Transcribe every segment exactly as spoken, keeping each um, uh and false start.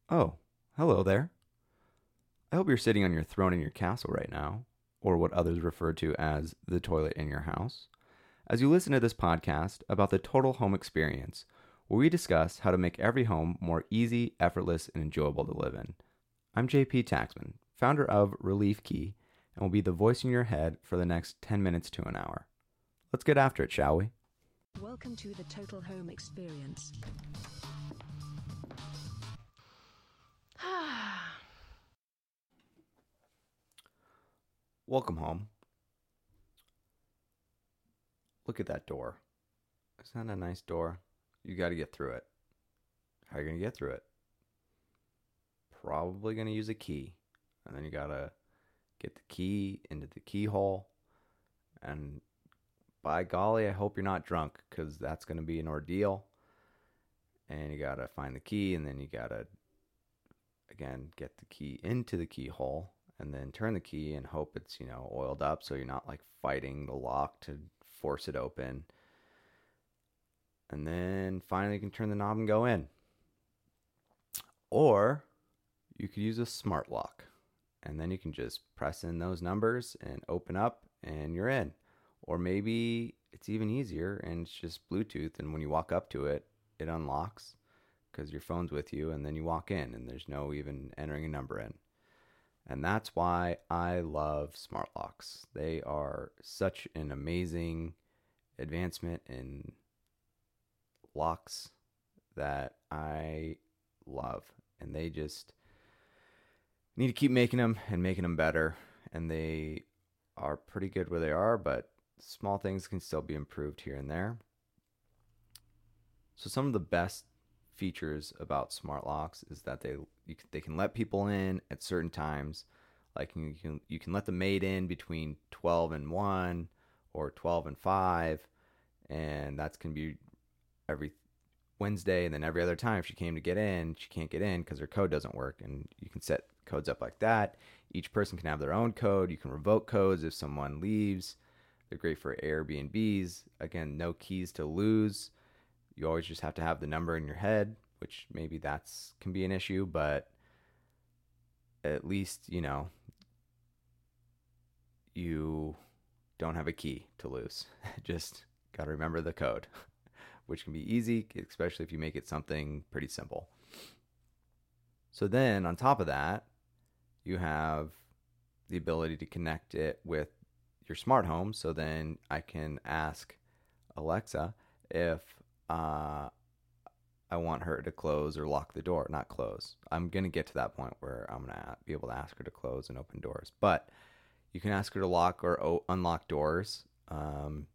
Oh, hello there. I hope you're sitting on your throne in your castle right now, or what others refer to as the toilet in your house, as you listen to this podcast about the total home experience, where we discuss how to make every home more easy, effortless, and enjoyable to live in. I'm J P Taxman, founder of Relief Key, and will be the voice in your head for the next ten minutes to an hour. Let's get after it, shall we? Welcome to the Total Home Experience. Welcome home. Look at that door. Isn't that a nice door? You got to get through it. How are you going to get through it? Probably going to use a key. And then you got to get the key into the keyhole. And by golly, I hope you're not drunk, because that's going to be an ordeal. And you got to find the key, and then you got to, again, get the key into the keyhole, and then turn the key and hope it's, you know, oiled up so you're not like fighting the lock to force it open. And then finally you can turn the knob and go in. Or you could use a smart lock, and then you can just press in those numbers and open up and you're in. Or maybe it's even easier and it's just Bluetooth, and when you walk up to it, it unlocks because your phone's with you, and then you walk in and there's no even entering a number in. And that's why I love smart locks. They are such an amazing advancement in locks that I love. And they just need to keep making them and making them better. And they are pretty good where they are, but small things can still be improved here and there. So some of the best features about smart locks is that they you can, they can let people in at certain times. Like you can you can let the maid in between twelve and one or twelve and five, and that's going to be every Wednesday. And then every other time if she came to get in, she can't get in because her code doesn't work. And you can set codes up like that. Each person can have their own code. You can revoke codes if someone leaves. They're great for Airbnbs. Again, no keys to lose. You always just have to have the number in your head, which maybe that's can be an issue, but at least, you know, you don't have a key to lose. Just got to remember the code, which can be easy, especially if you make it something pretty simple. So then on top of that, you have the ability to connect it with your smart home. So then I can ask Alexa if uh, I want her to close or lock the door, not close. I'm going to get to that point where I'm going to be able to ask her to close and open doors. But you can ask her to lock or o- unlock doors. Um,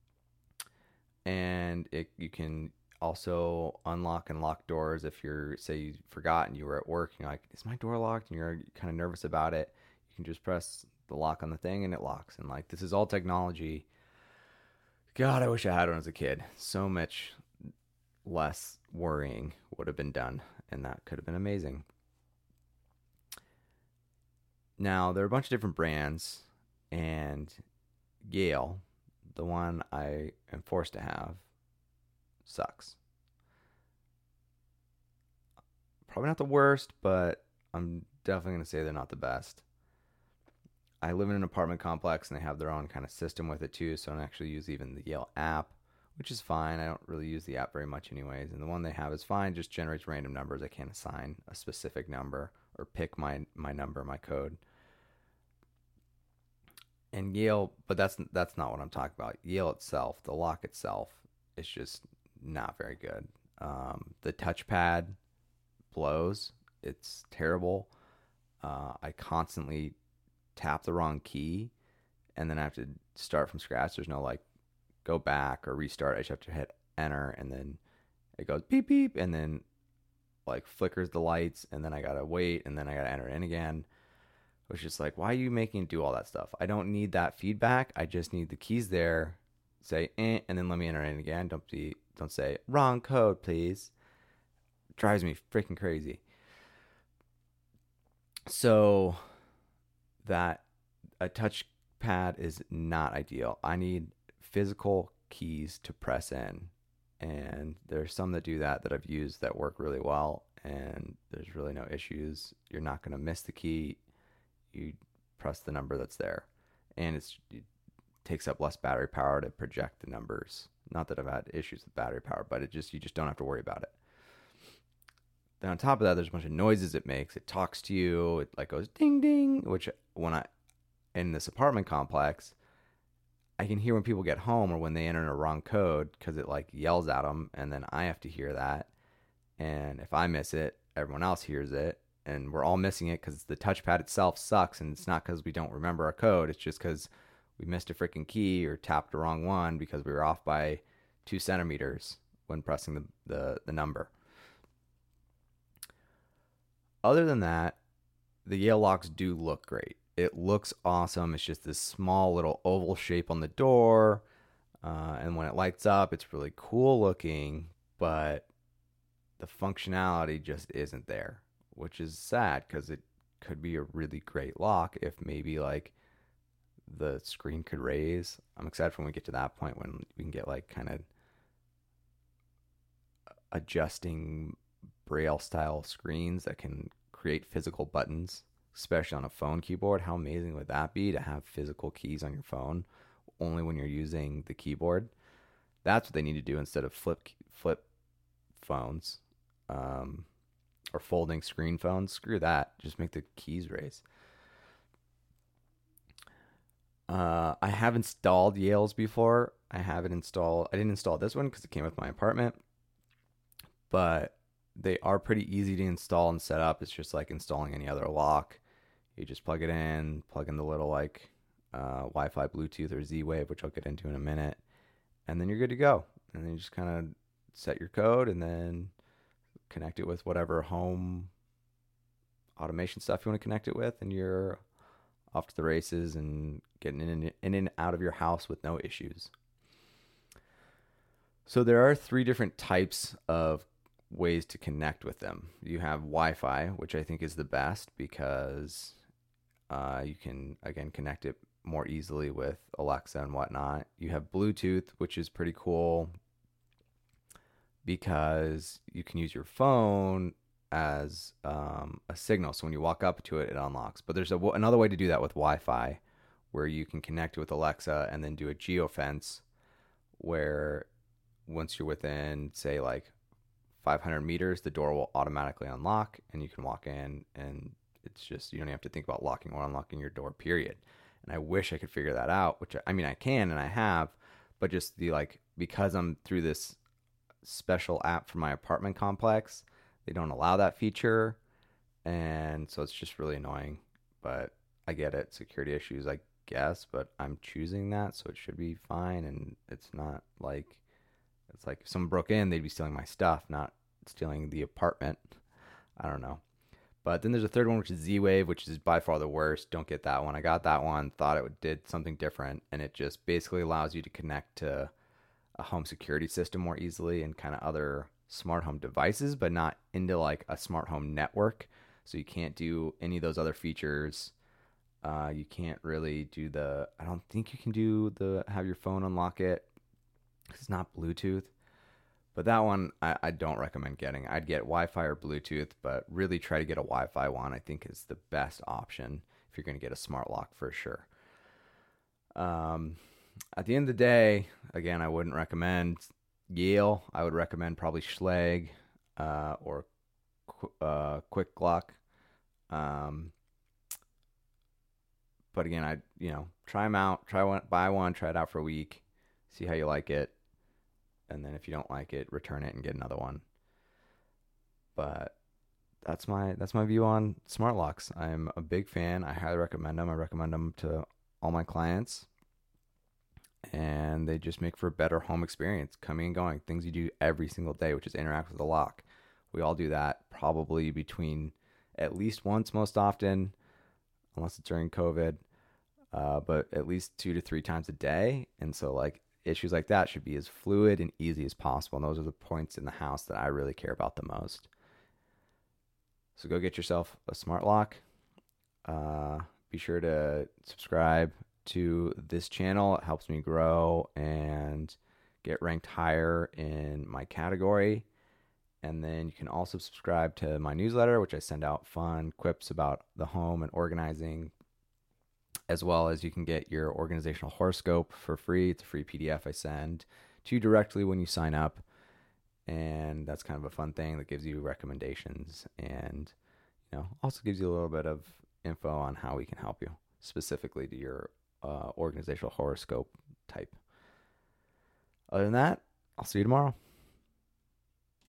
and it, you can also unlock and lock doors if you're, say, you forgot and you were at work and you're like, is my door locked? And you're kind of nervous about it. You can just press the lock on the thing and it locks. And like, this is all technology. God, I wish I had one as a kid. So much less worrying would have been done, and that could have been amazing. Now, there are a bunch of different brands, and Yale, the one I am forced to have, sucks. Probably not the worst, but I'm definitely going to say they're not the best. I live in an apartment complex, and they have their own kind of system with it too, so I don't actually use even the Yale app, which is fine. I don't really use the app very much anyways. And the one they have is fine, just generates random numbers. I can't assign a specific number or pick my my number, my code. And Yale, but that's that's not what I'm talking about. Yale itself, the lock itself, is just not very good. Um, the touchpad blows. It's terrible. Uh, I constantly tap the wrong key, and then I have to start from scratch. There's no like go back or restart. I just have to hit enter, and then it goes beep beep, and then like flickers the lights, and then I gotta wait, and then I gotta enter in again. It was just like, why are you making it do all that stuff? I don't need that feedback. I just need the keys there. Say eh, and then let me enter in again. Don't be don't say wrong code, please. It drives me freaking crazy. So that a touchpad is not ideal. I need physical keys to press in. And there's some that do that that I've used that work really well. and there's really no issues. You're not going to miss the key. You press the number that's there, and it's, it takes up less battery power to project the numbers. Not that I've had issues with battery power, but it just you just don't have to worry about it. Then on top of that, there's a bunch of noises it makes. It talks to you. It like goes ding ding, which when I in this apartment complex, I can hear when people get home or when they enter a wrong code because it like yells at them, and then I have to hear that. And if I miss it, everyone else hears it, and we're all missing it because the touchpad itself sucks, and it's not because we don't remember our code. It's just because we missed a freaking key or tapped the wrong one because we were off by two centimeters when pressing the, the, the number. Other than that, the Yale locks do look great. It looks awesome. It's just this small little oval shape on the door. Uh, and when it lights up, it's really cool looking, but the functionality just isn't there, which is sad because it could be a really great lock if maybe like the screen could raise. I'm excited for when we get to that point when we can get like kind of adjusting braille style screens that can create physical buttons, especially on a phone keyboard. How amazing would that be to have physical keys on your phone only when you're using the keyboard? That's what they need to do instead of flip flip phones um, or folding screen phones. Screw that. Just make the keys raise. Uh, I have installed Yales before. I haven't installed. I didn't install this one because it came with my apartment, but they are pretty easy to install and set up. It's just like installing any other lock. You just plug it in, plug in the little like uh, Wi-Fi, Bluetooth, or Z-Wave, which I'll get into in a minute, and then you're good to go. And then you just kind of set your code and then connect it with whatever home automation stuff you want to connect it with, and you're off to the races and getting in and, in and out of your house with no issues. So there are three different types of ways to connect with them. You have Wi-Fi, which I think is the best because uh, you can, again, connect it more easily with Alexa and whatnot. You have Bluetooth, which is pretty cool because you can use your phone as um, a signal. So when you walk up to it, it unlocks. But there's a, another way to do that with Wi-Fi where you can connect it with Alexa and then do a geofence where once you're within, say, like five hundred meters, the door will automatically unlock and you can walk in, and it's just, you don't have to think about locking or unlocking your door, period. And I wish I could figure that out, which I mean, I can and I have, but just the like, because I'm through this special app for my apartment complex, they don't allow that feature. And so it's just really annoying, but I get it. Security issues, I guess, but I'm choosing that. So it should be fine. And it's not like, it's like if someone broke in, they'd be stealing my stuff, not stealing the apartment. I don't know. But then there's a third one, which is Z-Wave, which is by far the worst. Don't get that one. I got that one, thought it did something different, and it just basically allows you to connect to a home security system more easily and kind of other smart home devices, but not into like a smart home network. So you can't do any of those other features. Uh, you can't really do the, I don't think you can do the, have your phone unlock it. It's not Bluetooth. But that one, I, I don't recommend getting. I'd get Wi-Fi or Bluetooth, but really try to get a Wi-Fi one, I think is the best option if you're going to get a smart lock for sure. Um, at the end of the day, again, I wouldn't recommend Yale. I would recommend probably Schlage uh, or uh, Quick Lock. Um, but again, I you know try them out. Try one, buy one, try it out for a week, see how you like it. And then if you don't like it, return it and get another one. But that's my that's my view on smart locks. I'm a big fan. I highly recommend them. I recommend them to all my clients. And they just make for a better home experience, coming and going. Things you do every single day, which is interact with the lock. We all do that probably between at least once most often, unless it's during COVID, uh, but at least two to three times a day. And so like, issues like that should be as fluid and easy as possible. And those are the points in the house that I really care about the most. So go get yourself a smart lock. Uh, be sure to subscribe to this channel. It helps me grow and get ranked higher in my category. And then you can also subscribe to my newsletter, which I send out fun quips about the home and organizing, as well as you can get your organizational horoscope for free. It's a free P D F I send to you directly when you sign up. And that's kind of a fun thing that gives you recommendations and, you know, also gives you a little bit of info on how we can help you specifically to your uh, organizational horoscope type. Other than that, I'll see you tomorrow.